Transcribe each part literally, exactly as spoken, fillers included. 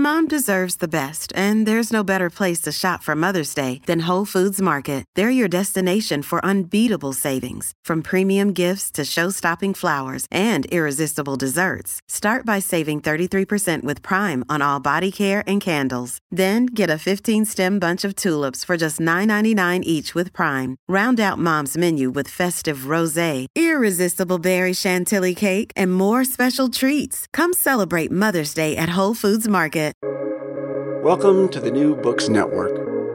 Mom deserves the best, and there's no better place to shop for Mother's Day than Whole Foods Market. They're your destination for unbeatable savings, from premium gifts to show-stopping flowers and irresistible desserts. Start by saving thirty-three percent with Prime on all body care and candles. Then get a fifteen-stem bunch of tulips for just nine ninety-nine each with Prime. Round out Mom's menu with festive rosé, irresistible berry chantilly cake, and more special treats. Come celebrate Mother's Day at Whole Foods Market. Welcome to the New Books Network.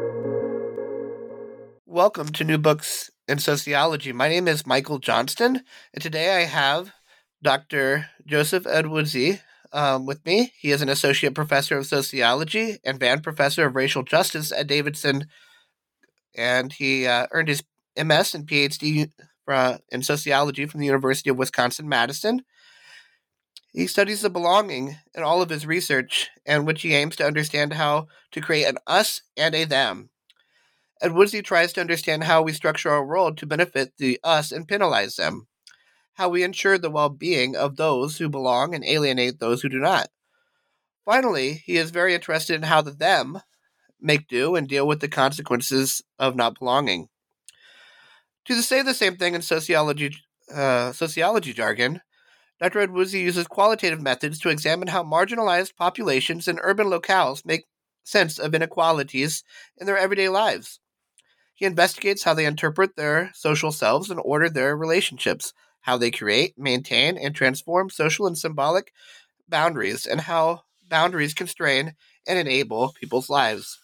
Welcome to New Books in Sociology. My name is Michael Johnston, and today I have Doctor Joseph Edwudsy um, with me. He is an associate professor of sociology and Vann professor of racial justice at Davidson, and he uh, earned his M S and P H D uh, in sociology from the University of Wisconsin-Madison. He studies the belonging in all of his research, in which he aims to understand how to create an us and a them. Edwudsy tries to understand how we structure our world to benefit the us and penalize them, how we ensure the well-being of those who belong and alienate those who do not. Finally, he is very interested in how the them make do and deal with the consequences of not belonging. To say the same thing in sociology, uh, sociology jargon, Doctor Edwudsy uses qualitative methods to examine how marginalized populations in urban locales make sense of inequalities in their everyday lives. He investigates how they interpret their social selves and order their relationships, how they create, maintain, and transform social and symbolic boundaries, and how boundaries constrain and enable people's lives.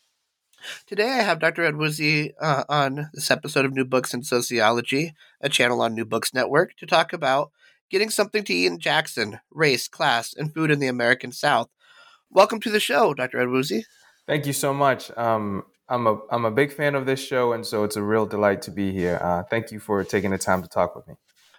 Today I have Doctor Edwudsy uh, on this episode of New Books in Sociology, a channel on New Books Network, to talk about getting something to eat in Jackson, race, class, and food in the American South. Welcome to the show, Doctor Edwudsy. Thank you so much. Um, I'm a I'm a big fan of this show, and so it's a real delight to be here. Uh, thank you for taking the time to talk with me.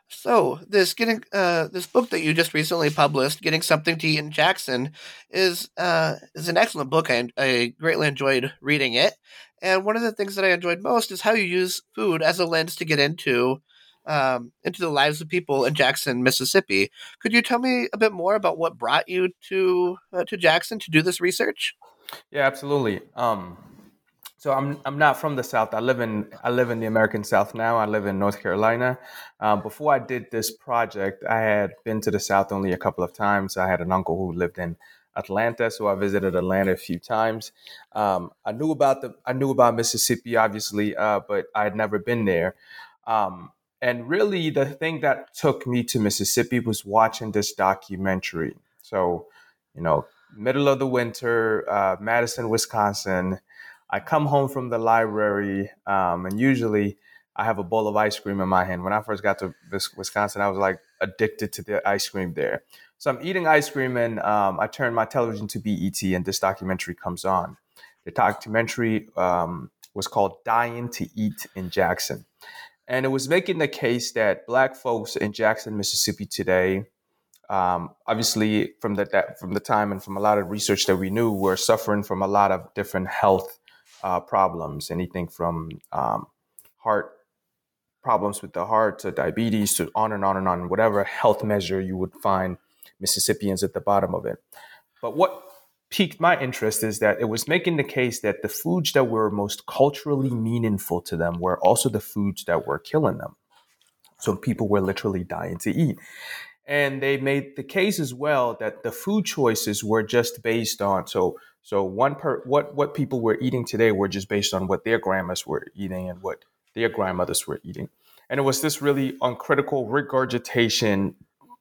So this getting uh, this book that you just recently published, "Getting Something to Eat in Jackson," is uh, is an excellent book. I, I greatly enjoyed reading it, and one of the things that I enjoyed most is how you use food as a lens to get into um, into the lives of people in Jackson, Mississippi. Could you tell me a bit more about what brought you to uh, to Jackson to do this research? Yeah, absolutely. Um, so I'm I'm not from the South. I live in I live in the American South now. I live in North Carolina. Um, before I did this project, I had been to the South only a couple of times. I had an uncle who lived in Atlanta, so I visited Atlanta a few times. Um, I knew about the I knew about Mississippi, obviously, uh, but I had never been there. Um, and really, the thing that took me to Mississippi was watching this documentary. So, you know, middle of the winter, uh, Madison, Wisconsin. I come home from the library, um, and usually I have a bowl of ice cream in my hand. When I first got to Wisconsin, I was like addicted to the ice cream there. So I'm eating ice cream, and um, I turn my television to B E T, and this documentary comes on. The documentary um, was called "Dying to Eat in Jackson," and it was making the case that Black folks in Jackson, Mississippi today, Um, obviously, from the that, from the time and from a lot of research that we knew, were suffering from a lot of different health uh, problems. Anything from um, heart problems with the heart to diabetes to on and on and on. Whatever health measure you would find Mississippians at the bottom of it. But what piqued my interest is that it was making the case that the foods that were most culturally meaningful to them were also the foods that were killing them. So people were literally dying to eat. And they made the case as well that the food choices were just based on so so one per what what people were eating today were just based on what their grandmas were eating and what their grandmothers were eating. And it was this really uncritical regurgitation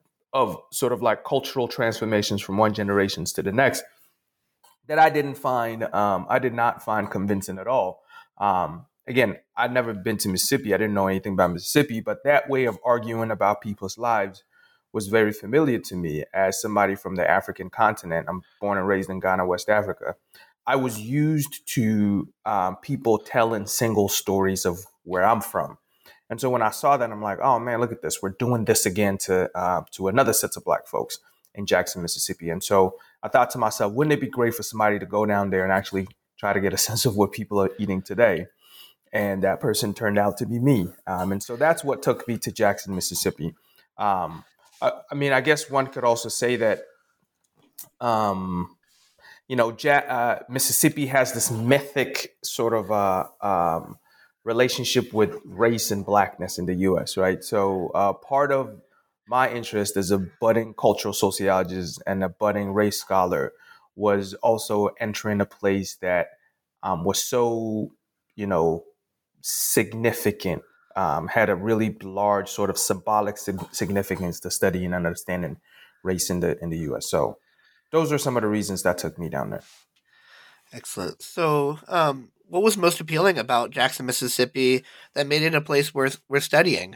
of sort of like cultural transformations from one generation to the next that I didn't find um, I did not find convincing at all. Um, again, I'd never been to Mississippi. I didn't know anything about Mississippi, but that way of arguing about people's lives was very familiar to me as somebody from the African continent. I'm born and raised in Ghana, West Africa. I was used to um, people telling single stories of where I'm from. And so when I saw that, I'm like, oh man, look at this. We're doing this again to uh, to another set of Black folks in Jackson, Mississippi. And so I thought to myself, wouldn't it be great for somebody to go down there and actually try to get a sense of what people are eating today? And that person turned out to be me. Um, and so that's what took me to Jackson, Mississippi. Um, I, I mean, I guess one could also say that um, you know, ja- uh, Mississippi has this mythic sort of uh, um, relationship with race and blackness in the U S, right? So uh, part of my interest as a budding cultural sociologist and a budding race scholar was also entering a place that um, was so, you know, significant, um, had a really large sort of symbolic sig- significance to studying and understanding race in the in the U S. So those are some of the reasons that took me down there. Excellent. So, um, what was most appealing about Jackson, Mississippi that made it a place worth worth studying?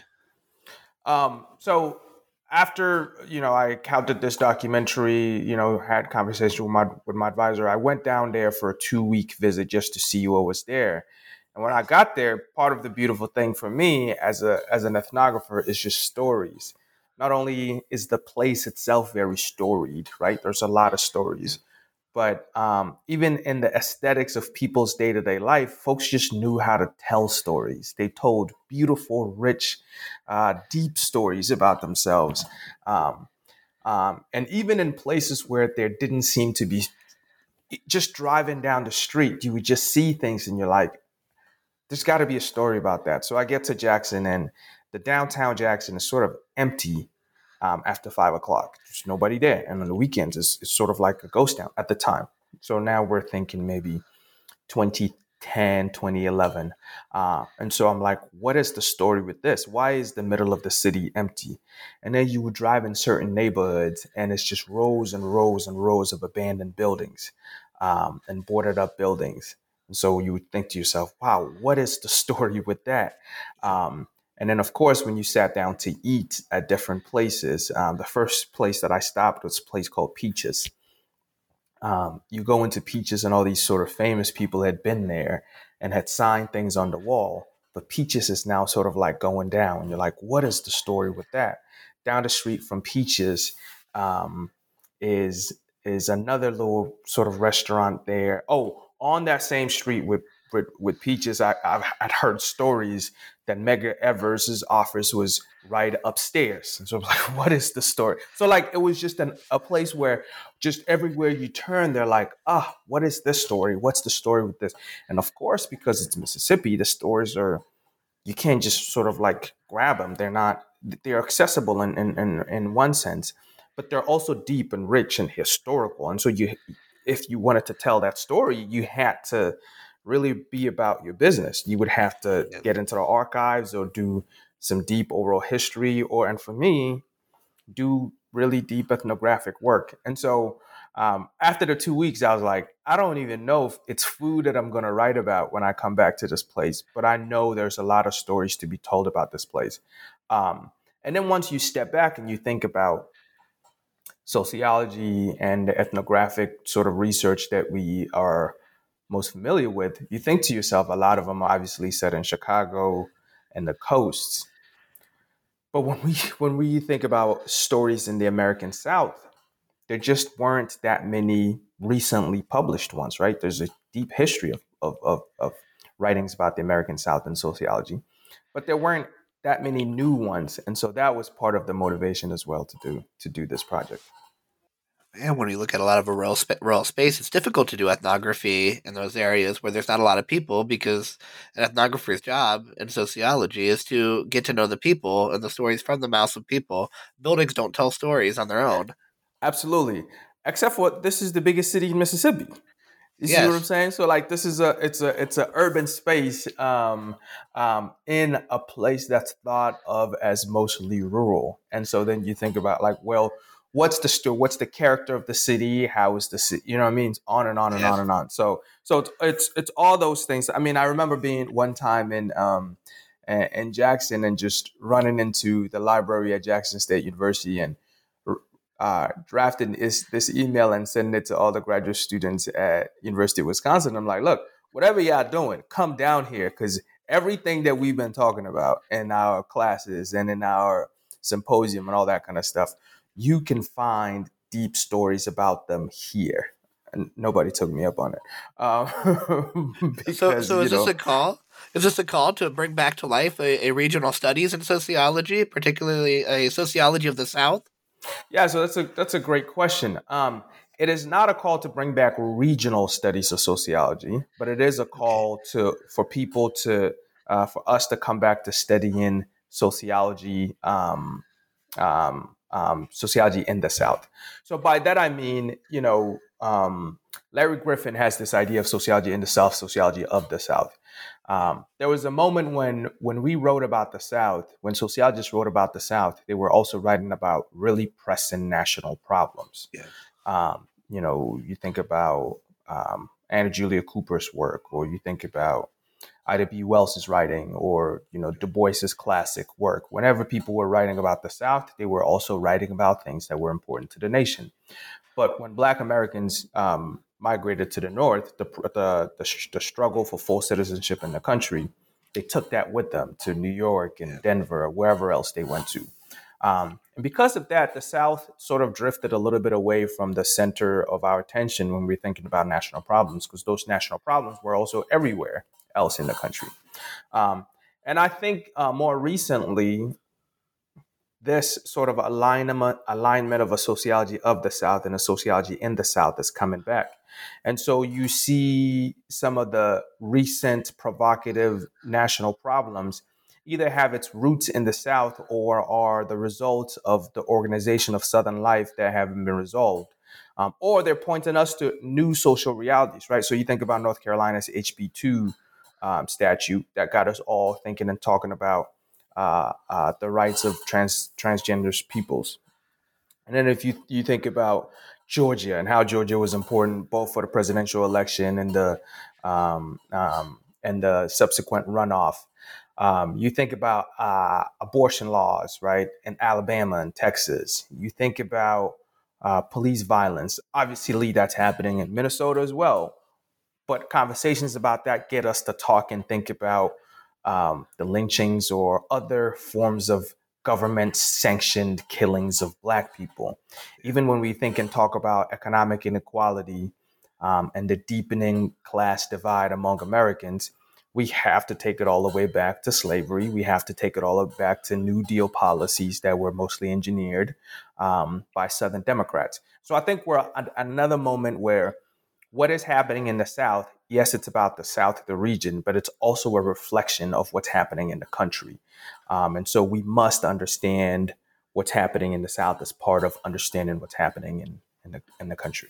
Um, so after you know I counted this documentary, you know, had conversation with my with my advisor, I went down there for a two week visit just to see what was there. And when I got there, part of the beautiful thing for me as a as an ethnographer is just stories. Not only is the place itself very storied, right? There's a lot of stories, but um, even in the aesthetics of people's day to day life, folks just knew how to tell stories. They told beautiful, rich, uh, deep stories about themselves. Um, um, and even in places where there didn't seem to be, just driving down the street, you would just see things and you're like, there's got to be a story about that. So I get to Jackson, and the downtown Jackson is sort of empty um, after five o'clock. There's nobody there. And on the weekends, it's, it's sort of like a ghost town at the time. So now we're thinking maybe twenty ten, twenty eleven. Uh, and so I'm like, what is the story with this? Why is the middle of the city empty? And then you would drive in certain neighborhoods, and it's just rows and rows and rows of abandoned buildings um, and boarded up buildings. And so you would think to yourself, wow, what is the story with that? Um, and then, of course, when you sat down to eat at different places, um, the first place that I stopped was a place called Peaches. Um, you go into Peaches, and all these sort of famous people had been there and had signed things on the wall. But Peaches is now sort of like going down. And you're like, what is the story with that? Down the street from Peaches um, is is another little sort of restaurant there. Oh, on that same street with with, with Peaches, I, I've I'd heard stories that Medgar Evers' office was right upstairs. And so I was like, what is the story? So like, it was just an, a place where just everywhere you turn, they're like, ah, oh, what is this story? What's the story with this? And of course, because it's Mississippi, the stories are, you can't just sort of like grab them. They're not, they're accessible in, in, in, in one sense, but they're also deep and rich and historical. And so you, if you wanted to tell that story, you had to really be about your business. You would have to Yeah. get into the archives or do some deep oral history, or, and for me, do really deep ethnographic work. And so um, after the two weeks, I was like, I don't even know if it's food that I'm going to write about when I come back to this place, but I know there's a lot of stories to be told about this place. Um, and then once you step back and you think about sociology and the ethnographic sort of research that we are most familiar with, you think to yourself, a lot of them are obviously set in Chicago and the coasts. But when we when we think about stories in the American South, there just weren't that many recently published ones, right? There's a deep history of of, of, of writings about the American South in sociology, but there weren't that many new ones, and so that was part of the motivation as well to do to do this project. And when you look at a lot of a rural, sp- rural space, it's difficult to do ethnography in those areas where there's not a lot of people, because an ethnographer's job in sociology is to get to know the people and the stories from the mouths of people. Buildings don't tell stories on their own. Absolutely, except for this is the biggest city in Mississippi. You see what I'm Yes. saying? So like, this is a it's a it's a urban space um, um, in a place that's thought of as mostly rural, and so then you think about like, well, what's the sto- what's the character of the city? How is the city? You know what I mean? On and on and on Yes. and on. So so it's it's, it's all those things. I mean, I remember being one time in um, in Jackson and just running into the library at Jackson State University and uh, drafting is this email and sending it to all the graduate students at University of Wisconsin. I'm like, look, whatever y'all doing, come down here, because everything that we've been talking about in our classes and in our symposium and all that kind of stuff, you can find deep stories about them here. And nobody took me up on it. Um, So, because, so you is this know, a call? Is this a call to bring back to life a, a regional studies in sociology, particularly a sociology of the South? yeah, so that's a that's a great question. Um, it is not a call to bring back regional studies of sociology, but it is a call to for people to uh, for us to come back to studying sociology, um, um, um, sociology in the South. So by that I mean, you know, um, Larry Griffin has this idea of sociology in the South, sociology of the South. Um, there was a moment when when we wrote about the South, when sociologists wrote about the South, they were also writing about really pressing national problems. Yeah. Um, you know, you think about um, Anna Julia Cooper's work, or you think about Ida B. Wells's writing, or, you know, Du Bois's classic work. Whenever people were writing about the South, they were also writing about things that were important to the nation. But when Black Americans um, migrated to the North, the, the, the, the struggle for full citizenship in the country, they took that with them to New York and Denver, or wherever else they went to. Um, and because of that, the South sort of drifted a little bit away from the center of our attention when we we're thinking about national problems, because those national problems were also everywhere else in the country. Um, and I think uh, more recently, this sort of alignment, alignment of a sociology of the South and a sociology in the South is coming back. And so you see some of the recent provocative national problems either have its roots in the South or are the results of the organization of Southern life that haven't been resolved. Um, or they're pointing us to new social realities, right? So you think about North Carolina's H B two um, statute that got us all thinking and talking about uh, uh, the rights of trans transgender peoples. And then if you you think about Georgia and how Georgia was important both for the presidential election and the um, um, and the subsequent runoff. Um, you think about uh, abortion laws, right, in Alabama and Texas. You think about uh, police violence. Obviously, that's happening in Minnesota as well. But conversations about that get us to talk and think about um, the lynchings or other forms of government-sanctioned killings of Black people. Even when we think and talk about economic inequality um, and the deepening class divide among Americans, we have to take it all the way back to slavery. We have to take it all the way back to New Deal policies that were mostly engineered um, by Southern Democrats. So I think we're at another moment where what is happening in the South, yes, it's about the South, the region, but it's also a reflection of what's happening in the country. Um, and so we must understand what's happening in the South as part of understanding what's happening in, in, the, in the country.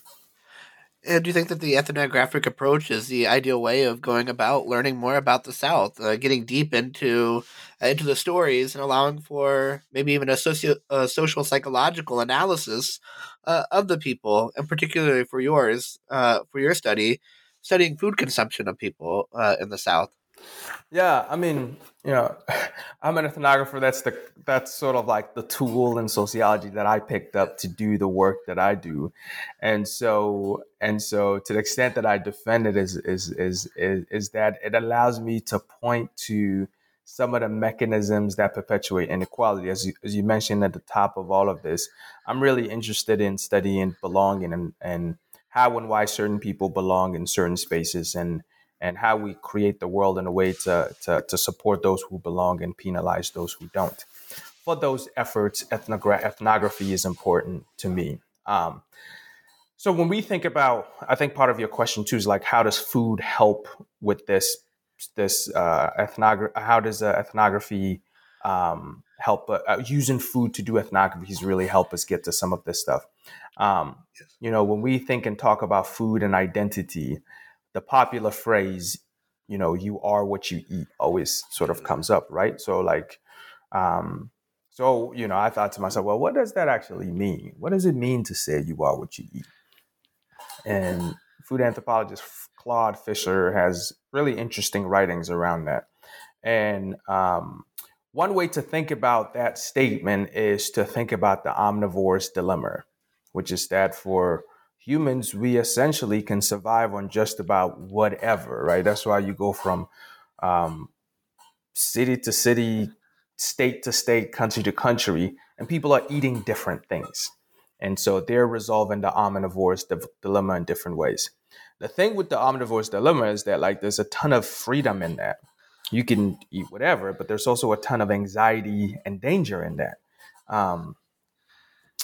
And do you think that the ethnographic approach is the ideal way of going about learning more about the South, uh, getting deep into uh, into the stories and allowing for maybe even a socio uh, social psychological analysis uh, of the people, and particularly for yours, uh, for your study, studying food consumption of people uh, in the South? Yeah, I mean, you know, I'm an ethnographer. That's the that's sort of like the tool in sociology that I picked up to do the work that I do, and so and so to the extent that I defend it is is is is, is that it allows me to point to some of the mechanisms that perpetuate inequality. As you, as you mentioned at the top of all of this, I'm really interested in studying belonging and and how and why certain people belong in certain spaces, and and how we create the world in a way to, to, to support those who belong and penalize those who don't. For those efforts, ethnogra- ethnography is important to me. Um, so when we think about, I think part of your question too is like, how does food help with this, this uh, ethnography? How does uh, ethnography um, help, uh, uh, using food to do ethnographies really help us get to some of this stuff? Um, Yes. You know, when we think and talk about food and identity, the popular phrase, you know, you are what you eat always sort of comes up, right? So like, um, so, you know, I thought to myself, well, what does that actually mean? What does it mean to say you are what you eat? And food anthropologist Claude Fisher has really interesting writings around that. And um, one way to think about that statement is to think about the omnivore's dilemma, which is that for humans, we essentially can survive on just about whatever, right? That's why you go from um, city to city, state to state, country to country, and people are eating different things. And so they're resolving the omnivore's di- dilemma in different ways. The thing with the omnivore's dilemma is that like there's a ton of freedom in that. You can eat whatever, but there's also a ton of anxiety and danger in that. Um,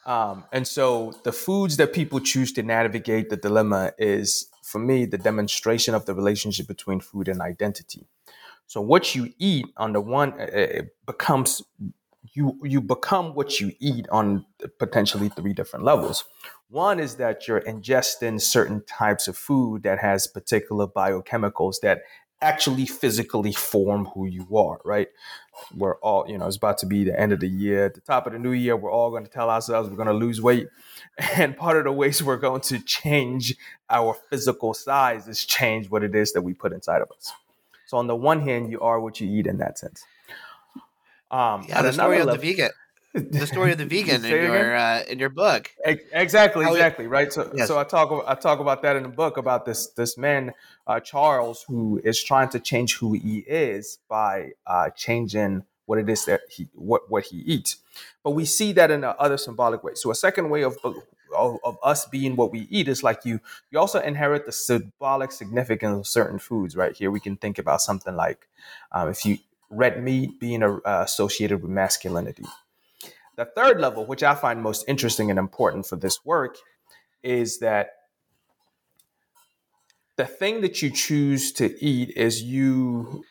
Um, and so the foods that people choose to navigate the dilemma is, for me, the demonstration of the relationship between food and identity. So what you eat on the one, it becomes, you you become what you eat on potentially three different levels. One is that you're ingesting certain types of food that has particular biochemicals that actually physically form who you are, right? We're all, you know, it's about to be the end of the year. At the top of the new year, we're all going to tell ourselves we're going to lose weight. And part of the ways we're going to change our physical size is change what it is that we put inside of us. So on the one hand, you are what you eat in that sense. Um, yeah, the story of level, the vegan, the story of the vegan in Say it again? your uh, in your book. Ex- Exactly, How it- exactly, right. So, Yes. so I talk, I talk about that in the book about this this man, uh, Charles, who is trying to change who he is by uh, changing what it is that he what what he eats. But we see that in other symbolic ways. So a second way of of, of us being what we eat is like you you also inherit the symbolic significance of certain foods. Right here, we can think about something like um, if you red meat being uh, associated with masculinity. The third level, which I find most interesting and important for this work, is that the thing that you choose to eat is you,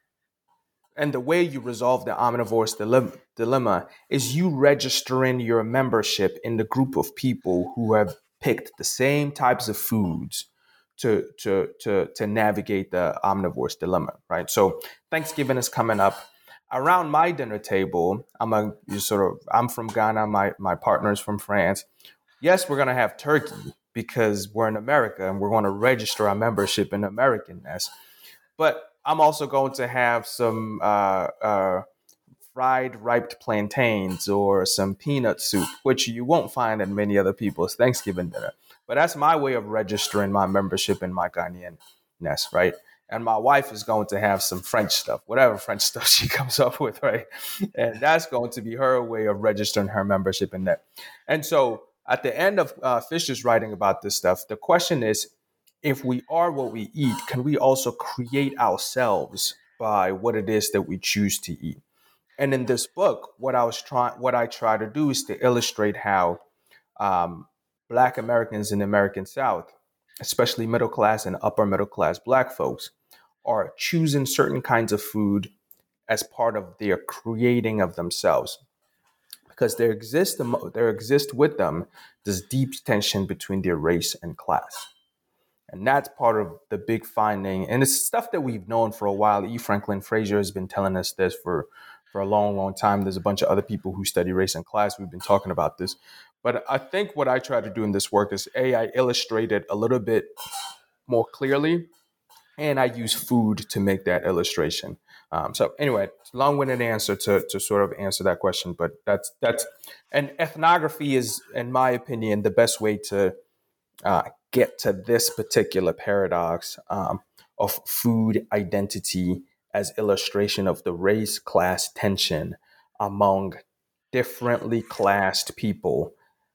and the way you resolve the omnivore's dilemma is you registering your membership in the group of people who have picked the same types of foods to to to to navigate the omnivore's dilemma, right? So Thanksgiving is coming up. Around my dinner table, I'm a you sort of I'm from Ghana. My my partner's from France. Yes, we're gonna have turkey because we're in America and we're going to register our membership in Americanness. But I'm also going to have some uh, uh, fried ripe plantains or some peanut soup, which you won't find at many other people's Thanksgiving dinner. But that's my way of registering my membership in my Ghanaian-ness, right? And my wife is going to have some French stuff, whatever French stuff she comes up with, right? And that's going to be her way of registering her membership in that. And so at the end of uh, Fisher's writing about this stuff, the question is, if we are what we eat, can we also create ourselves by what it is that we choose to eat? And in this book, what I was trying, what I try to do is to illustrate how um, Black Americans in the American South, especially middle class and upper middle class Black folks, are choosing certain kinds of food as part of their creating of themselves, because there exists there exists with them this deep tension between their race and class. And that's part of the big finding. And it's stuff that we've known for a while. E. Franklin Frazier has been telling us this for, for a long, long time. There's a bunch of other people who study race and class. We've been talking about this. But I think what I try to do in this work is, A, I illustrate it a little bit more clearly, and I use food to make that illustration. Um, so anyway, long-winded answer to, to sort of answer that question. But that's, that's, and ethnography is, in my opinion, the best way to uh, get to this particular paradox um, of food identity as illustration of the race class tension among differently classed people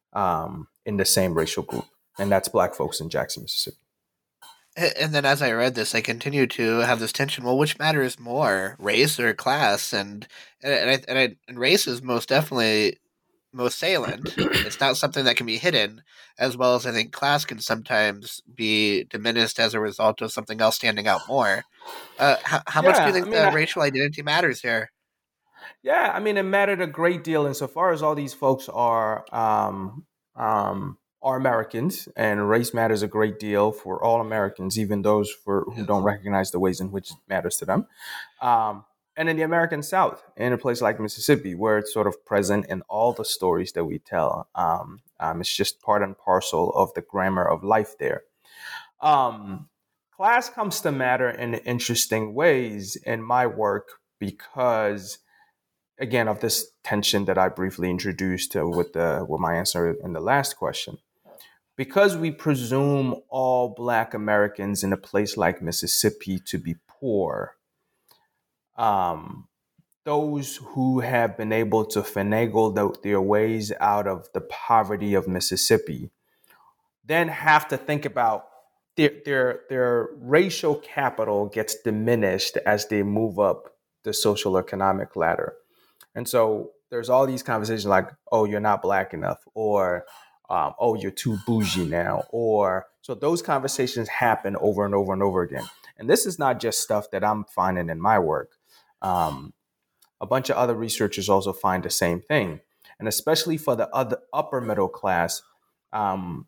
um, in the same racial group. And that's Black folks in Jackson, Mississippi. And then as I read this, I continued to have this tension. Well, which matters more, race or class? And and I, and, I, and race is most definitely most salient. It's not something that can be hidden, as well as I think class can sometimes be diminished as a result of something else standing out more. Uh, how how Yeah, much do you think I mean, the I- racial identity matters here? Yeah, I mean, it mattered a great deal insofar as all these folks are um, um, are Americans, and race matters a great deal for all Americans, even those for who Yes. don't recognize the ways in which it matters to them. Um, and in the American South, in a place like Mississippi, where it's sort of present in all the stories that we tell, um, um, it's just part and parcel of the grammar of life there. Um, class comes to matter in interesting ways in my work because, again, of this tension that I briefly introduced uh, with the with my answer in the last question. Because we presume all Black Americans in a place like Mississippi to be poor, um, those who have been able to finagle the, their ways out of the poverty of Mississippi then have to think about their their their racial capital gets diminished as they move up the social economic ladder. And so there's all these conversations like, oh, you're not black enough, or um, oh, you're too bougie now, or so those conversations happen over and over and over again. And this is not just stuff that I'm finding in my work. Um, a bunch of other researchers also find the same thing. And especially for the other upper middle class, um,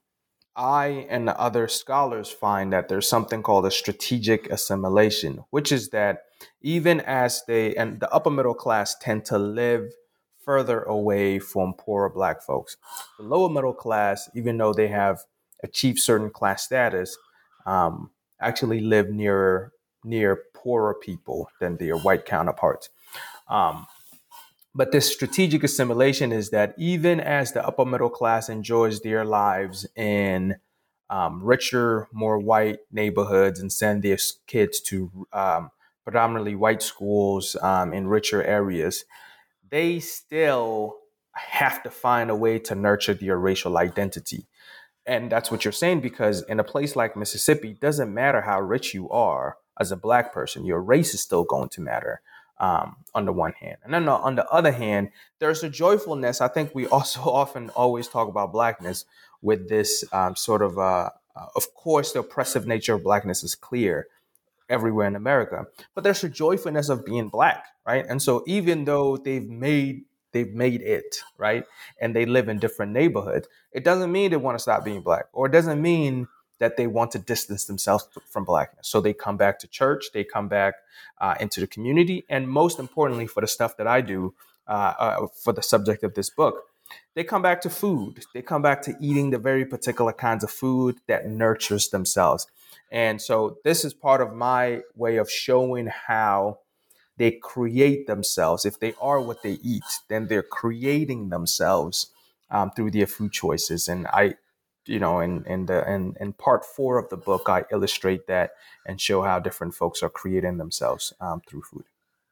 I and the other scholars find that there's something called a strategic assimilation, which is that even as they, and the upper middle class tend to live further away from poorer black folks. The lower middle class, even though they have achieved certain class status, um, actually live nearer near poorer people than their white counterparts. Um, but this strategic assimilation is that even as the upper middle class enjoys their lives in um, richer, more white neighborhoods and send their kids to um, predominantly white schools um, in richer areas, they still have to find a way to nurture their racial identity. And that's what you're saying, because in a place like Mississippi, it doesn't matter how rich you are as a black person, your race is still going to matter. Um, on the one hand. And then on the other hand, there's a joyfulness. I think we also often always talk about blackness with this um, sort of, uh, uh, of course, the oppressive nature of blackness is clear everywhere in America, but there's a joyfulness of being black, right? And so even though they've made they've made it, right, and they live in different neighborhoods, it doesn't mean they want to stop being black, or it doesn't mean that they want to distance themselves from blackness. So they come back to church, they come back uh, into the community, and most importantly, for the stuff that I do, uh, uh, for the subject of this book, they come back to food. They come back to eating the very particular kinds of food that nurtures themselves. And so this is part of my way of showing how they create themselves. If they are what they eat, then they're creating themselves um, through their food choices. And I, you know, in in the in, in part four of the book, I illustrate that and show how different folks are creating themselves um, through food.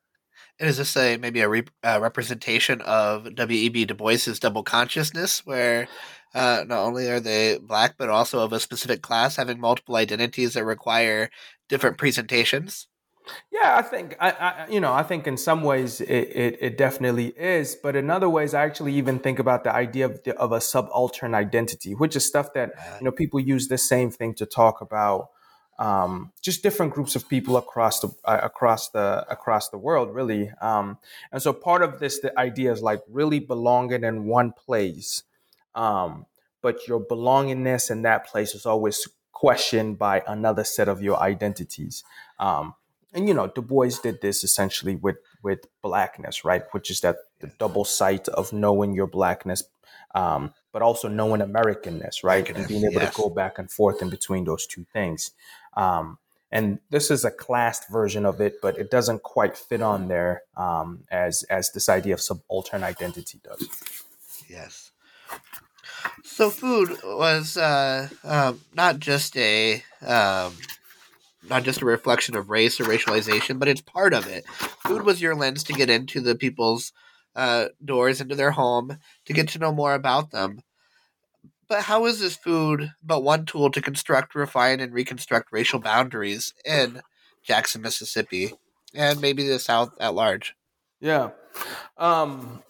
And is this a maybe a re- uh, representation of W E B Du Bois's double consciousness, where uh, not only are they black, but also of a specific class, having multiple identities that require different presentations? Yeah, I think I, I you know I think in some ways it, it, it definitely is, but in other ways I actually even think about the idea of, the, of a subaltern identity, which is stuff that you know people use the same thing to talk about um, just different groups of people across the uh, across the across the world, really. Um, and so part of this the idea is like really belonging in one place, um, but your belongingness in that place is always questioned by another set of your identities. Um, And, you know, Du Bois did this essentially with, with blackness, right? Which is that the double sight of knowing your blackness, um, but also knowing Americanness, right? And being able yes. to go back and forth in between those two things. Um, and this is a classed version of it, but it doesn't quite fit on there um, as, as this idea of subaltern identity does. Yes. So food was uh, um, not just a... Um, not just a reflection of race or racialization, but it's part of it. Food was your lens to get into the people's uh, doors, into their home, to get to know more about them. But how is this food but one tool to construct, refine, and reconstruct racial boundaries in Jackson, Mississippi, and maybe the South at large? Yeah. Um,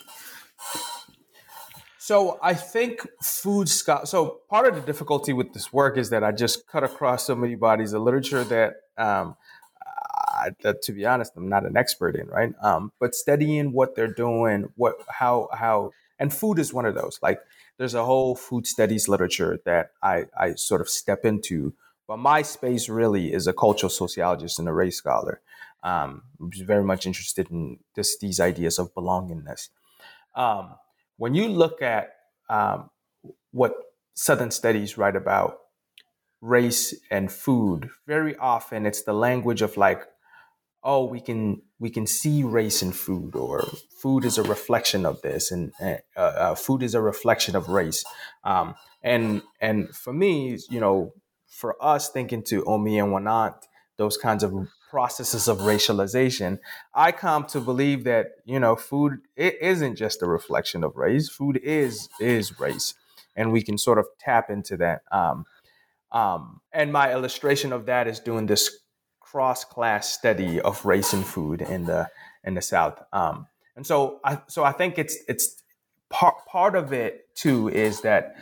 So I think food scholar. So part of the difficulty with this work is that I just cut across so many bodies of literature that, um, I, that to be honest, I'm not an expert in, right? Um, but studying what they're doing, what, how, how, and food is one of those. Like, there's a whole food studies literature that I, I sort of step into. But my space really is a cultural sociologist and a race scholar. Um, I'm very much interested in just these ideas of belongingness. Um, When you look at um, what Southern studies write about race and food, very often it's the language of like, oh, we can we can see race in food, or food is a reflection of this, and uh, uh, food is a reflection of race. Um, and and for me, you know, for us thinking to Omi and Wanant, those kinds of processes of racialization, I come to believe that, you know, food, it isn't just a reflection of race. Food is is race, and we can sort of tap into that. Um, um, and my illustration of that is doing this cross-class study of race and food in the in the South. Um, And so I so I think it's it's part part of it too is that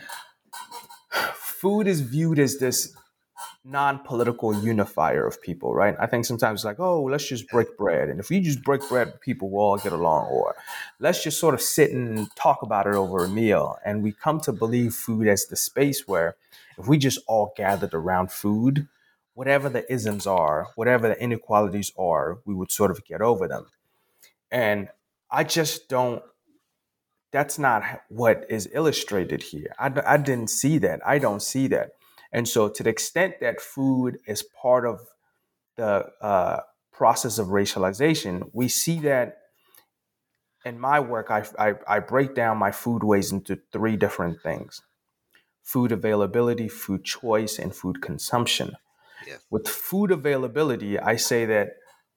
food is viewed as this non-political unifier of people, right? I think sometimes like, oh, let's just break bread. And if we just break bread, people will all get along. Or let's just sort of sit and talk about it over a meal. And we come to believe food as the space where if we just all gathered around food, whatever the isms are, whatever the inequalities are, we would sort of get over them. And I just don't, that's not what is illustrated here. I, I didn't see that. I don't see that. And so to the extent that food is part of the uh, process of racialization, we see that in my work, I, I, I break down my food ways into three different things: food availability, food choice, and food consumption. Yes. With food availability, I say that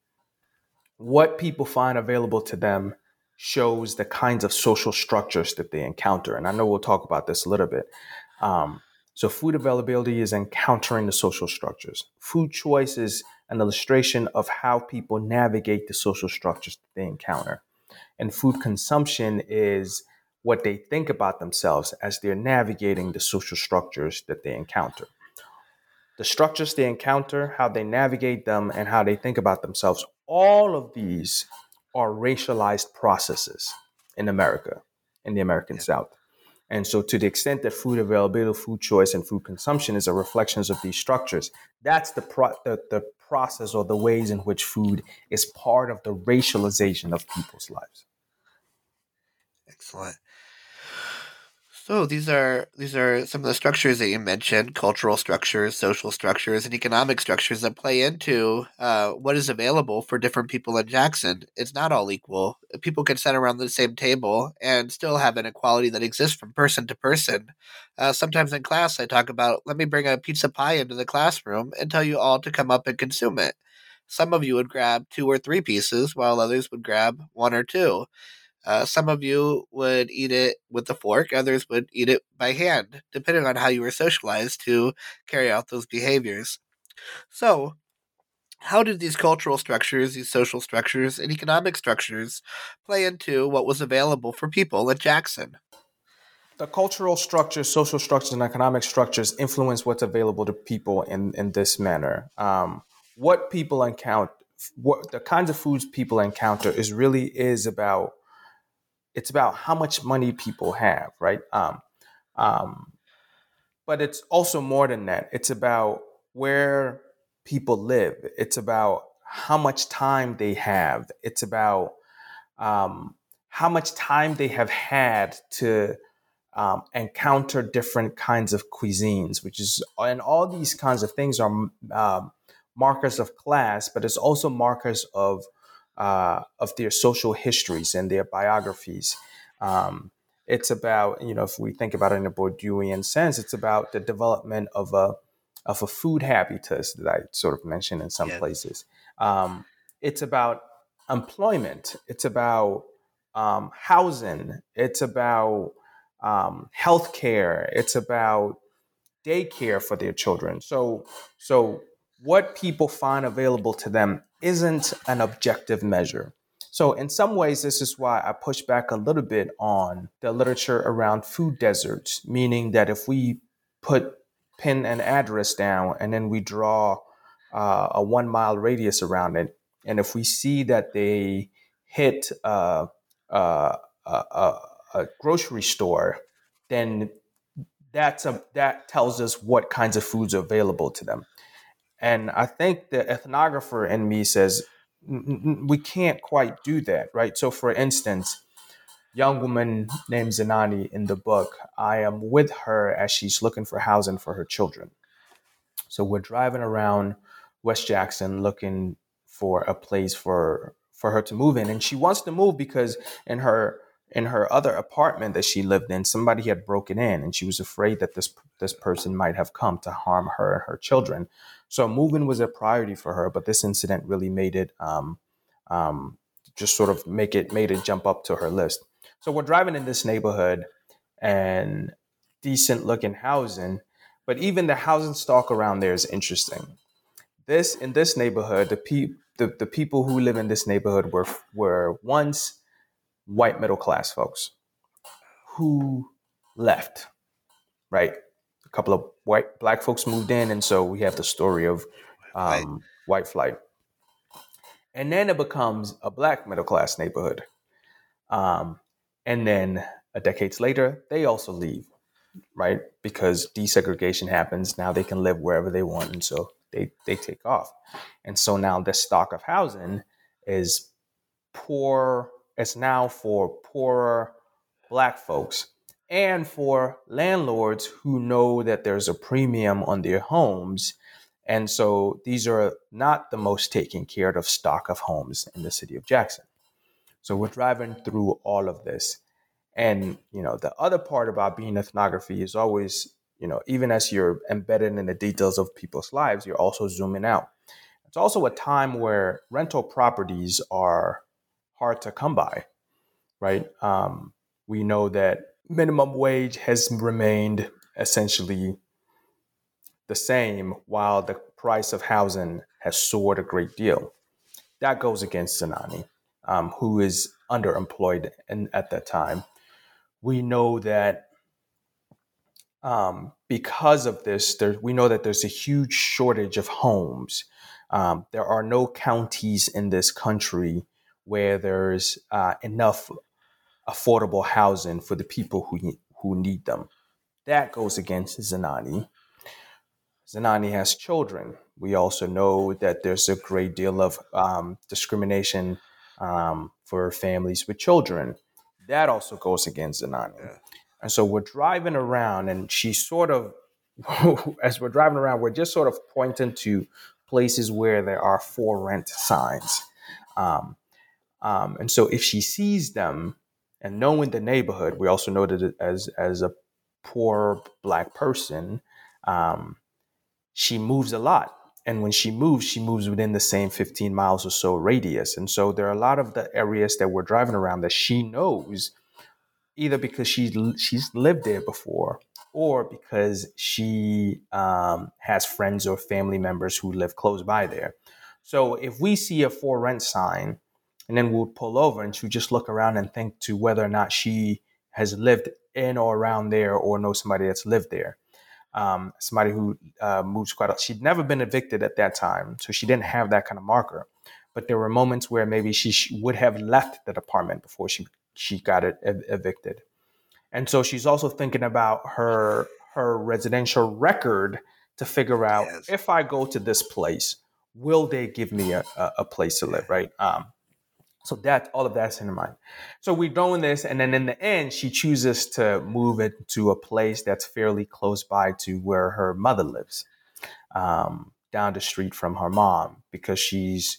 what people find available to them shows the kinds of social structures that they encounter. And I know we'll talk about this a little bit. Um, so food availability is encountering the social structures. Food choice is an illustration of how people navigate the social structures that they encounter. And food consumption is what they think about themselves as they're navigating the social structures that they encounter. The structures they encounter, how they navigate them, and how they think about themselves, all of these are racialized processes in America, in the American yeah. South. And so to the extent that food availability, food choice, and food consumption is a reflection of these structures, that's the, pro- the, the process or the ways in which food is part of the racialization of people's lives. Excellent. So these are these are some of the structures that you mentioned: cultural structures, social structures, and economic structures that play into uh, what is available for different people in Jackson. It's not all equal. People can sit around the same table and still have inequality that exists from person to person. Uh, sometimes in class, I talk about, let me bring a pizza pie into the classroom and tell you all to come up and consume it. Some of you would grab two or three pieces, while others would grab one or two. Uh, some of you would eat it with a fork, others would eat it by hand, depending on how you were socialized to carry out those behaviors. So, how did these cultural structures, these social structures, and economic structures play into what was available for people at Jackson? The cultural structures, social structures, and economic structures influence what's available to people in, in this manner. Um, what people encounter, what the kinds of foods people encounter is really is about It's about how much money people have, right? Um, um, but it's also more than that. It's about where people live. It's about how much time they have. It's about um, how much time they have had to um, encounter different kinds of cuisines, which is, and all these kinds of things are um, markers of class, but it's also markers of uh, of their social histories and their biographies. Um, it's about, you know, if we think about it in a Bourdieuian sense, it's about the development of a of a food habitus that I sort of mentioned in some Yes. places. Um, it's about employment. It's about um, housing. It's about um, healthcare. It's about daycare for their children. So, so what people find available to them isn't an objective measure. So in some ways, this is why I push back a little bit on the literature around food deserts, meaning that if we put pin an address down and then we draw uh, a one mile radius around it, and if we see that they hit uh, uh, a, a, a grocery store, then that's a, that tells us what kinds of foods are available to them. And I think the ethnographer in me says, we can't quite do that, right? So for instance, young woman named Zenani in the book, I am with her as she's looking for housing for her children. So we're driving around West Jackson looking for a place for for her to move in. And she wants to move because in her in her other apartment that she lived in, somebody had broken in, and she was afraid that this this person might have come to harm her and her children. So moving was a priority for her, but this incident really made it um, um, just sort of make it made it jump up to her list. So we're driving in this neighborhood and decent looking housing, but even the housing stock around there is interesting. This in this neighborhood, the pe- the, the people who live in this neighborhood were were once white middle class folks who left, right? A couple of white black folks moved in, and so we have the story of um, white flight. And then it becomes a black middle class neighborhood. Um, and then a decades later, they also leave, right? Because desegregation happens. Now they can live wherever they want. And so they, they take off. And so now the stock of housing is poor. It's now for poorer black folks and for landlords who know that there's a premium on their homes. And so these are not the most taken care of stock of homes in the city of Jackson. So we're driving through all of this. And, you know, the other part about being ethnography is always, you know, even as you're embedded in the details of people's lives, you're also zooming out. It's also a time where rental properties are hard to come by, right? Um, we know that minimum wage has remained essentially the same while the price of housing has soared a great deal. That goes against Zinani, um, who is underemployed in, at that time. We know that um, because of this, there, we know that there's a huge shortage of homes. Um, there are no counties in this country where there's uh, enough affordable housing for the people who who need them. That goes against Zinani. Zinani has children. We also know that there's a great deal of um, discrimination um, for families with children. That also goes against Zinani. Yeah. And so we're driving around, and she sort of, as we're driving around, we're just sort of pointing to places where there are for rent signs. Um, um, and so if she sees them, and knowing the neighborhood, we also know that as, as a poor black person, um, she moves a lot. And when she moves, she moves within the same fifteen miles or so radius. And so there are a lot of the areas that we're driving around that she knows, either because she's, she's lived there before or because she um, has friends or family members who live close by there. So if we see a for rent sign, and then we'll pull over and she'll just look around and think to whether or not she has lived in or around there or knows somebody that's lived there. Um, somebody who uh, moves quite a lot. She'd never been evicted at that time, so she didn't have that kind of marker. But there were moments where maybe she sh- would have left that apartment before she she got it ev- evicted. And so she's also thinking about her her residential record to figure out, yes, if I go to this place, will they give me a, a, a place to live, right? Um, So that all of that's in her mind. So we're doing this, and then in the end, she chooses to move it to a place that's fairly close by to where her mother lives, um, down the street from her mom, because she's.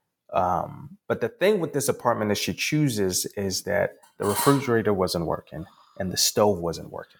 Um, but the thing with this apartment that she chooses is that the refrigerator wasn't working and the stove wasn't working.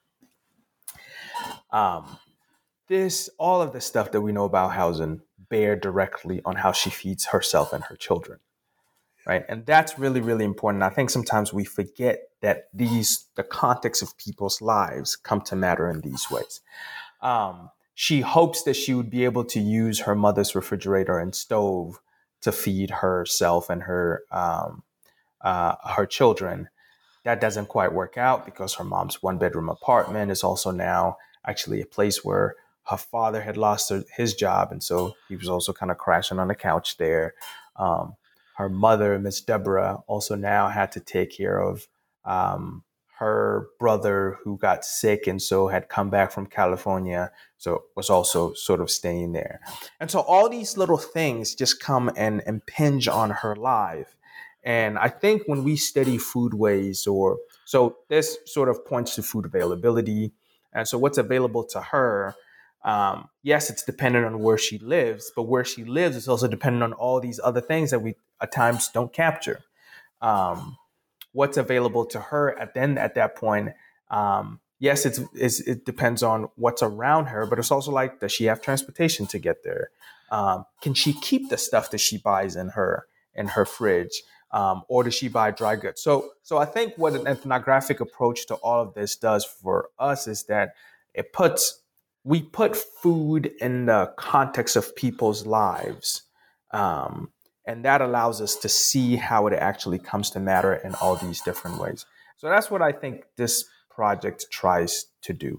Um, this, all of the stuff that we know about housing bear directly on how she feeds herself and her children. Right. And that's really, really important. I think sometimes we forget that these, the context of people's lives come to matter in these ways. Um, she hopes that she would be able to use her mother's refrigerator and stove to feed herself and her, um, uh, her children. That doesn't quite work out because her mom's one bedroom apartment is also now actually a place where her father had lost his job. And so he was also kind of crashing on the couch there. Um, Her mother, Miss Deborah, also now had to take care of um, her brother who got sick and so had come back from California, so was also sort of staying there. And so all these little things just come and impinge on her life. And I think when we study foodways, or so this sort of points to food availability. And so what's available to her, Um, yes, it's dependent on where she lives, but where she lives is also dependent on all these other things that we at times don't capture. Um, what's available to her at then at that point? Um, yes, it's, it's it depends on what's around her, but it's also like, does she have transportation to get there? Um, can she keep the stuff that she buys in her in her fridge, um, or does she buy dry goods? So, so I think what an ethnographic approach to all of this does for us is that it puts we put food in the context of people's lives, um, And that allows us to see how it actually comes to matter in all these different ways. So that's what I think this project tries to do.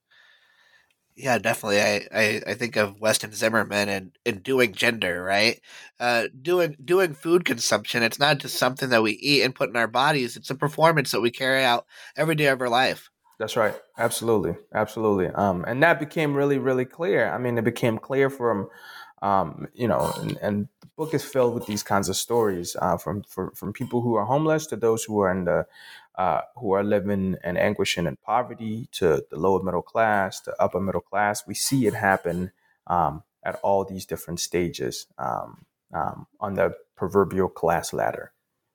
Yeah, definitely. I, I, I think of Weston Zimmerman and, and doing gender, right? Uh, doing doing food consumption. It's not just something that we eat and put in our bodies. It's a performance that we carry out every day of our life. That's right. Absolutely. Absolutely. Um, and that became really, really clear. I mean, it became clear from, um, you know, and, and the book is filled with these kinds of stories uh, from for, from people who are homeless to those who are in the uh, who are living in anguish and in poverty to the lower middle class to upper middle class. We see it happen um, at all these different stages um, um, on the proverbial class ladder.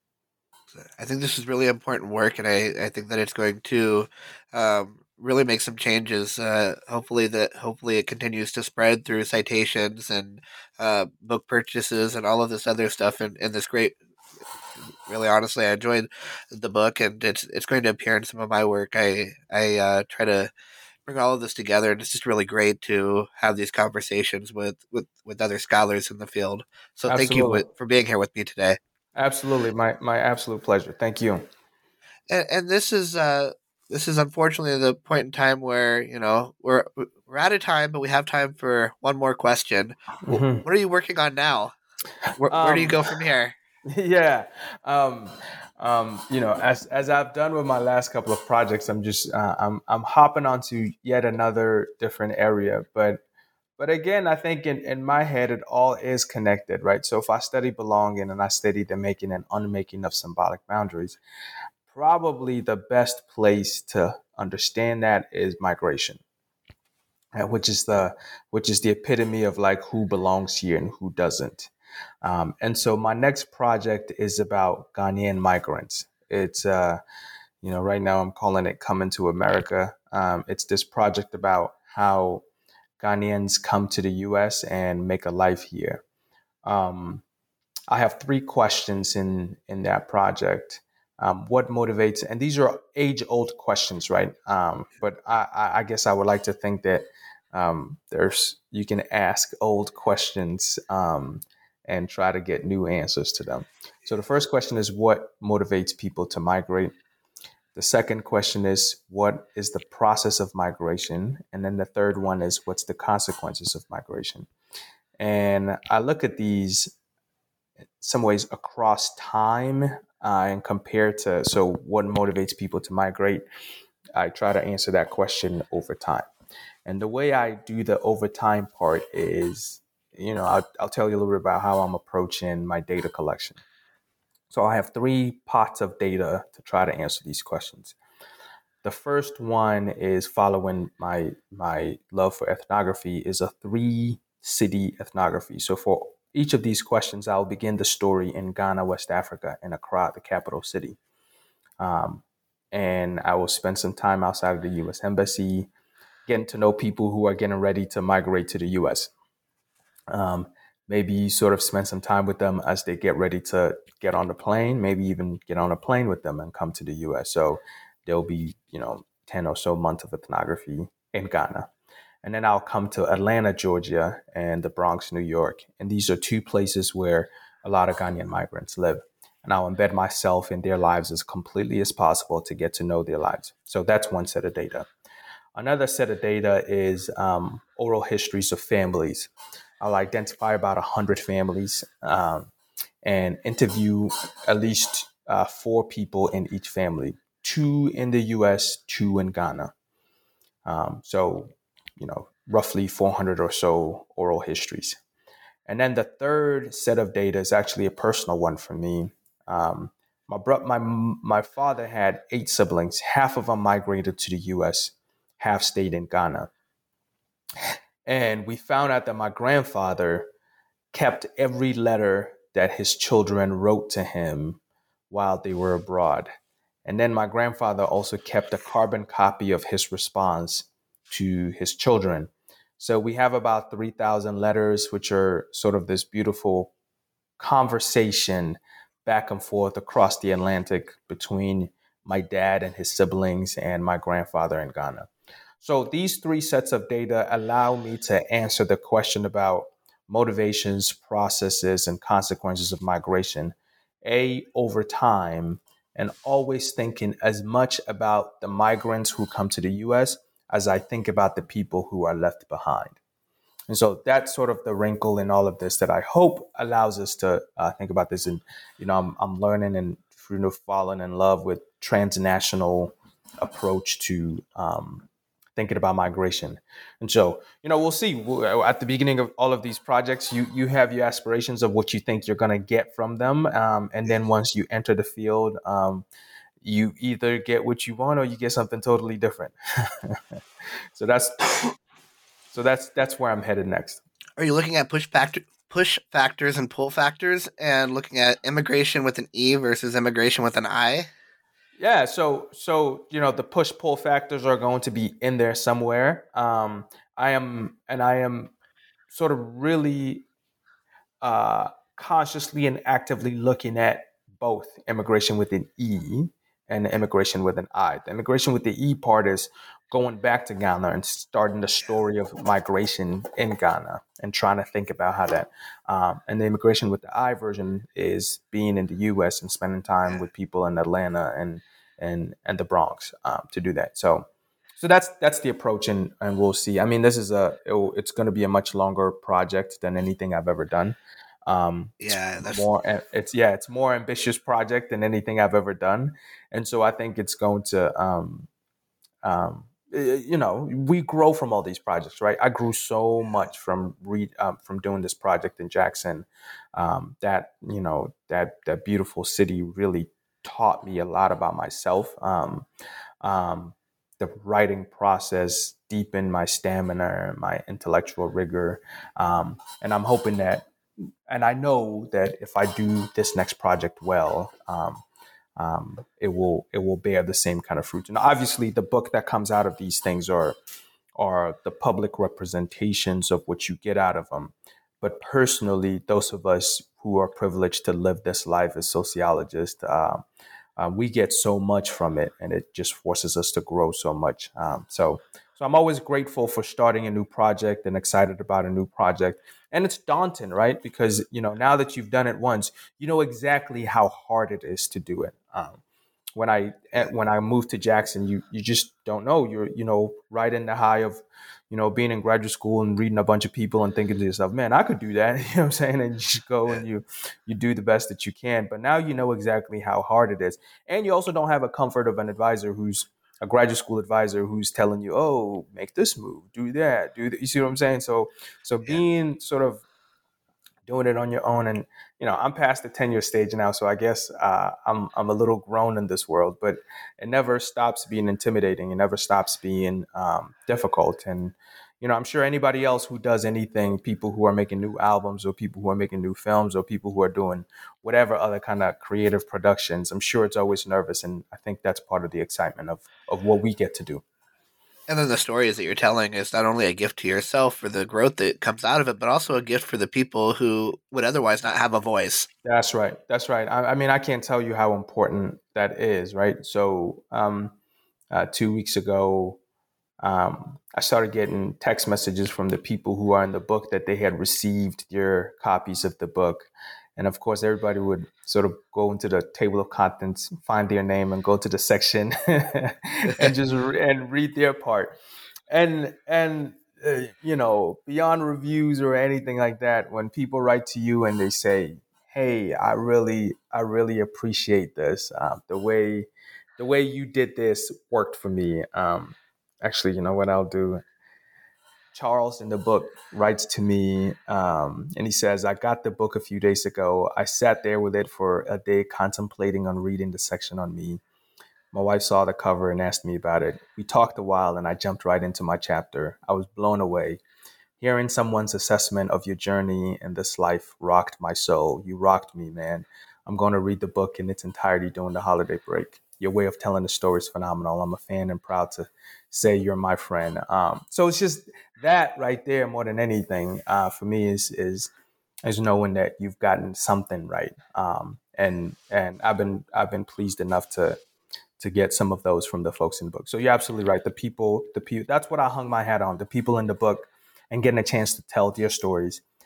I think this is really important work, and I, I think that it's going to um, really make some changes. Uh, hopefully, that hopefully it continues to spread through citations and uh, book purchases and all of this other stuff. And, and this great, really honestly, I enjoyed the book, and it's it's going to appear in some of my work. I I uh, try to bring all of this together, and it's just really great to have these conversations with with, with other scholars in the field. So thank you Absolutely. with, for being here with me today. Absolutely. My, my absolute pleasure. Thank you. And, and this is uh this is unfortunately the point in time where you know we're we're out of time, but we have time for one more question. What, Mm-hmm. what are you working on now? Where, Um, where do you go from here? Yeah. Um, um, you know, as as I've done with my last couple of projects, I'm just uh, I'm I'm hopping onto yet another different area. But but again, I think in, in my head it all is connected, right? So if I study belonging and I study the making and unmaking of symbolic boundaries, probably the best place to understand that is migration, uh, which is the which is the epitome of like who belongs here and who doesn't. Um, and so my next project is about Ghanaian migrants. It's uh, you know right now I'm calling it Coming to America. Um, it's this project about how Ghanaians come to the U S and make a life here. Um, I have three questions in in that project. Um, what motivates, and these are age old questions, right? Um, but I, I I guess I would like to think that um, there's you can ask old questions um, and try to get new answers to them. So the first question is what motivates people to migrate. The second question is what is the process of migration, and then the third one is what's the consequences of migration. And I look at these some ways across time uh, and compared to so what motivates people to migrate. I try to answer that question over time, and the way I do the over time part is you know I'll, I'll tell you a little bit about how I'm approaching my data collection. So I have three pots of data to try to answer these questions. The first one is following my my love for ethnography is a three city ethnography. So for each of these questions, I'll begin the story in Ghana, West Africa, in Accra, the capital city. Um, and I will spend some time outside of the U S Embassy, getting to know people who are getting ready to migrate to the U S. Um, maybe sort of spend some time with them as they get ready to get on the plane, maybe even get on a plane with them and come to the U S. So there'll be, you know, ten or so months of ethnography in Ghana. And then I'll come to Atlanta, Georgia, and the Bronx, New York. And these are two places where a lot of Ghanaian migrants live. And I'll embed myself in their lives as completely as possible to get to know their lives. So that's one set of data. Another set of data is um, oral histories of families. I'll identify about one hundred families um, and interview at least uh, four people in each family, two in the U S, two in Ghana. Um, so, you know, roughly four hundred or so oral histories. And then the third set of data is actually a personal one for me. Um, my, bro- my, my father had eight siblings. Half of them migrated to the U S, half stayed in Ghana. And we found out that my grandfather kept every letter that his children wrote to him while they were abroad. And then my grandfather also kept a carbon copy of his response to his children. So we have about three thousand letters, which are sort of this beautiful conversation back and forth across the Atlantic between my dad and his siblings and my grandfather in Ghana. So these three sets of data allow me to answer the question about motivations, processes, and consequences of migration, A, over time, and always thinking as much about the migrants who come to the U S as I think about the people who are left behind. And so that's sort of the wrinkle in all of this that I hope allows us to uh, think about this. And, you know, I'm, I'm learning and you know, falling in love with transnational approach to um, thinking about migration. And so, you know, we'll see. At the beginning of all of these projects, you you have your aspirations of what you think you're going to get from them. Um, and then once you enter the field, um, you either get what you want or you get something totally different. so that's so that's that's where I'm headed next. Are you looking at push factor, push factors and pull factors, and looking at immigration with an E versus immigration with an I? Yeah, so so you know the push pull factors are going to be in there somewhere. Um, I am and I am sort of really uh, consciously and actively looking at both immigration with an E and immigration with an I. The immigration with the E part is going back to Ghana and starting the story of migration in Ghana and trying to think about how that. Um, and the immigration with the I version is being in the U S and spending time with people in Atlanta and and and the Bronx um, to do that. So. So that's that's the approach, and, and we'll see. I mean, this is a it, it's going to be a much longer project than anything I've ever done. Um, Yeah, it's that's more. It's yeah, it's more ambitious project than anything I've ever done, and so I think it's going to. Um, um, you know, we grow from all these projects, right? I grew so much from read um, from doing this project in Jackson. Um, that you know that that beautiful city really taught me a lot about myself. Um, um, the writing process deepened my stamina, my intellectual rigor. Um, and I'm hoping that, and I know that if I do this next project well, um, um, it will it will bear the same kind of fruit. And obviously, the book that comes out of these things are are the public representations of what you get out of them. But personally, those of us who are privileged to live this life as sociologists, uh, um, we get so much from it, and it just forces us to grow so much. Um, so, so I'm always grateful for starting a new project and excited about a new project. And it's daunting, right? Because you know now that you've done it once, you know exactly how hard it is to do it. Um, when I when I moved to Jackson, you you just don't know. You're you know right in the high of you know being in graduate school and reading a bunch of people and thinking to yourself, man, I could do that. You know what I'm saying? And you just go and you you do the best that you can. But now you know exactly how hard it is, and you also don't have a comfort of an advisor who's a graduate school advisor who's telling you, oh, make this move, do that, do that. You see what I'm saying? So so being sort of doing it on your own. And, you know, I'm past the tenure stage now, so I guess uh, I'm I'm a little grown in this world, but it never stops being intimidating. It never stops being um, difficult. And, you know, I'm sure anybody else who does anything, people who are making new albums or people who are making new films or people who are doing whatever other kind of creative productions, I'm sure it's always nervous. And I think that's part of the excitement of, of what we get to do. And then the stories that you're telling is not only a gift to yourself for the growth that comes out of it, but also a gift for the people who would otherwise not have a voice. That's right. That's right. I, I mean, I can't tell you how important that is, right? So um, uh, two weeks ago, um, I started getting text messages from the people who are in the book that they had received their copies of the book. And of course, everybody would sort of go into the table of contents, find their name, and go to the section and just re- and read their part. And and uh, you know, beyond reviews or anything like that, when people write to you and they say, "Hey, I really, I really appreciate this. Uh, the way, the way you did this worked for me." Um, actually, you know what I'll do? Charles in the book writes to me um, and he says, I got the book a few days ago. I sat there with it for a day contemplating on reading the section on me. My wife saw the cover and asked me about it. We talked a while and I jumped right into my chapter. I was blown away. Hearing someone's assessment of your journey in this life rocked my soul. You rocked me, man. I'm going to read the book in its entirety during the holiday break. Your way of telling the story is phenomenal. I'm a fan and proud to say you're my friend. Um, so it's just that right there, more than anything, uh, for me is is is knowing that you've gotten something right. Um, and and I've been I've been pleased enough to to get some of those from the folks in the book. So you're absolutely right. The people, the people, that's what I hung my hat on. The people in the book and getting a chance to tell their stories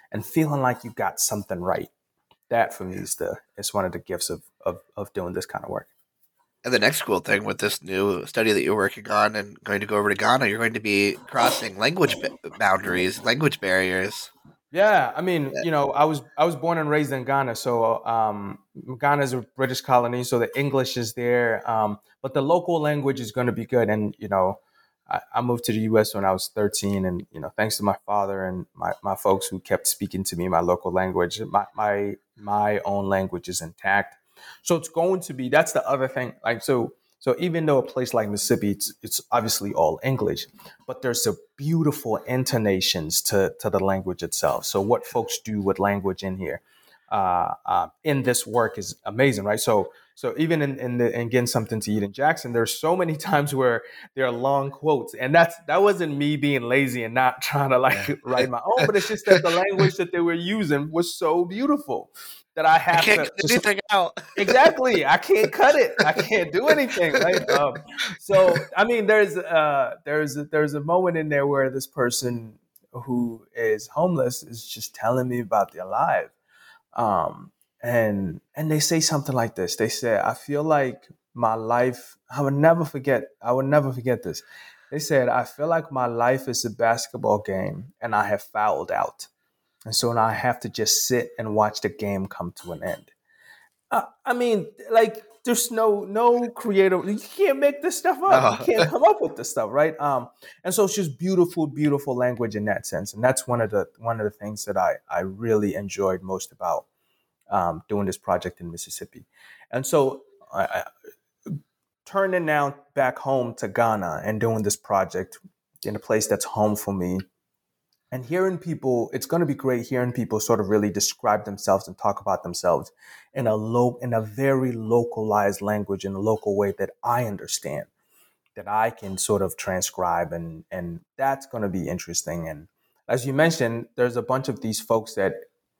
and feeling like you got something right. That for me is the is one of the gifts of of of doing this kind of work. And the next cool thing with this new study that you're working on and going to go over to Ghana, you're going to be crossing language b- boundaries, language barriers. Yeah, I mean, Yeah. you know, I was I was born and raised in Ghana, so um, Ghana is a British colony, so the English is there, um, but the local language is going to be good. And you know, I, I moved to the U S when I was thirteen, and you know, thanks to my father and my, my folks who kept speaking to me my local language, my my my own language is intact. So it's going to be that's the other thing. Like so, so even though a place like Mississippi, it's it's obviously all English, but there's a beautiful intonations to, to the language itself. So what folks do with language in here, uh, uh, in this work is amazing, right? So so even in, in the and getting something to eat in Jackson, there's so many times where there are long quotes, and that's that wasn't me being lazy and not trying to like Yeah. write my own, but it's just that the language that they were using was so beautiful that I I had can't to get just anything out. exactly. I can't cut it. I can't do anything, right? Um, so, I mean, there's uh, there's there's a moment in there where this person who is homeless is just telling me about their life, um, and and they say something like this. They say, "I feel like my life. I would never forget. I would never forget this." They said, "I feel like my life is a basketball game, and I have fouled out, and so now I have to just sit and watch the game come to an end." Uh, I mean, like, there's no no creative. You can't make this stuff up. You No. can't come up with this stuff, right? Um, and so it's just beautiful, beautiful language in that sense, and that's one of the one of the things that I I really enjoyed most about um, doing this project in Mississippi. And so, I, I, turning now back home to Ghana and doing this project in a place that's home for me and hearing people, it's going to be great hearing people sort of really describe themselves and talk about themselves in a low, in a very localized language, in a local way that I understand, that I can sort of transcribe, and and that's going to be interesting. And as you mentioned, there's a bunch of these folks that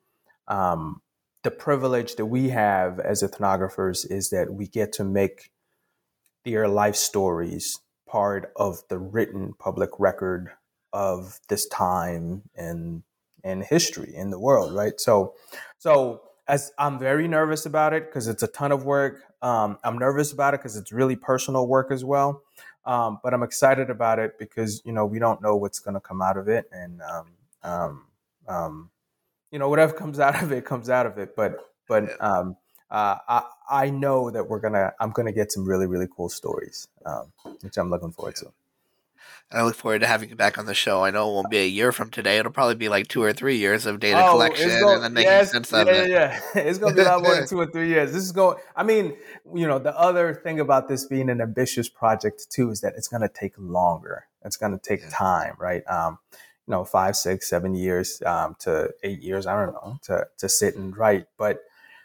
um, the privilege that we have as ethnographers is that we get to make their life stories part of the written public record of this time and and history in the world, right? So, so as I'm very nervous about it because it's a ton of work. Um, I'm nervous about it because it's really personal work as well. Um, but I'm excited about it because you know we don't know what's going to come out of it, and um, um, um, you know whatever comes out of it comes out of it. But but um, uh, I I know that we're gonna I'm gonna get some really really cool stories, um, which I'm looking forward to. I look forward to having you back on the show. I know it won't be a year from today. It'll probably be like two or three years of data Oh, collection it's and going then making yes, sense yeah, of yeah, it. yeah. It's gonna be a lot more than two or three years. This is going. I mean, you know, the other thing about this being an ambitious project too is that it's gonna take longer. It's gonna take Yeah. time, right? Um, you know, five, six, seven years um, to eight years. I don't know to to sit and write, but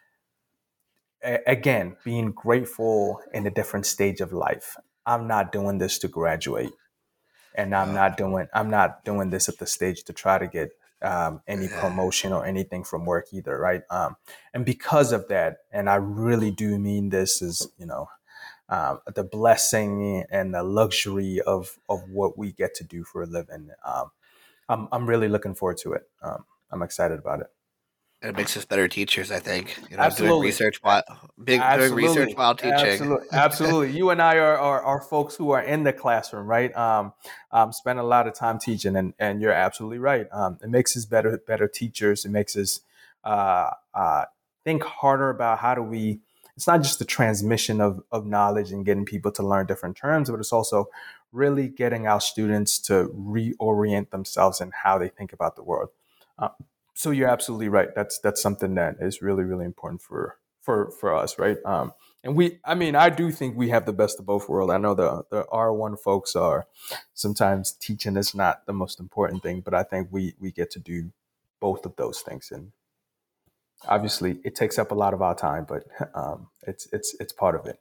a- again, being grateful in a different stage of life. I'm not doing this to graduate, and I'm Oh, not doing I'm not doing this at the stage to try to get um, any yeah. promotion or anything from work either, right? Um, and because of that, and I really do mean this is you know um, the blessing and the luxury of of what we get to do for a living. Um, I'm I'm really looking forward to it. Um, I'm excited about it. And it makes us better teachers, I think. You know, doing Absolutely. research while big doing research Absolutely, while teaching. absolutely, absolutely. You and I are, are are folks who are in the classroom, right? Um, um, spend a lot of time teaching, and and you're absolutely right. Um, it makes us better better teachers. It makes us uh, uh, think harder about how do we. It's not just the transmission of of knowledge and getting people to learn different terms, but it's also really getting our students to reorient themselves in how they think about the world. Uh, so you're absolutely right. That's that's something that is really really important for for for us, right? Um, and we, I mean, I do think we have the best of both worlds. I know the the R one folks are sometimes teaching is not the most important thing, but I think we we get to do both of those things, and obviously it takes up a lot of our time, but um, it's it's it's part of it.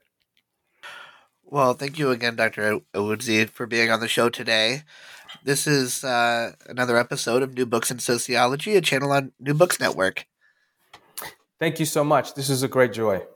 Well, thank you again, Doctor Owudzi, for being on the show today. This is uh, another episode of New Books in Sociology, a channel on New Books Network. Thank you so much. This is a great joy.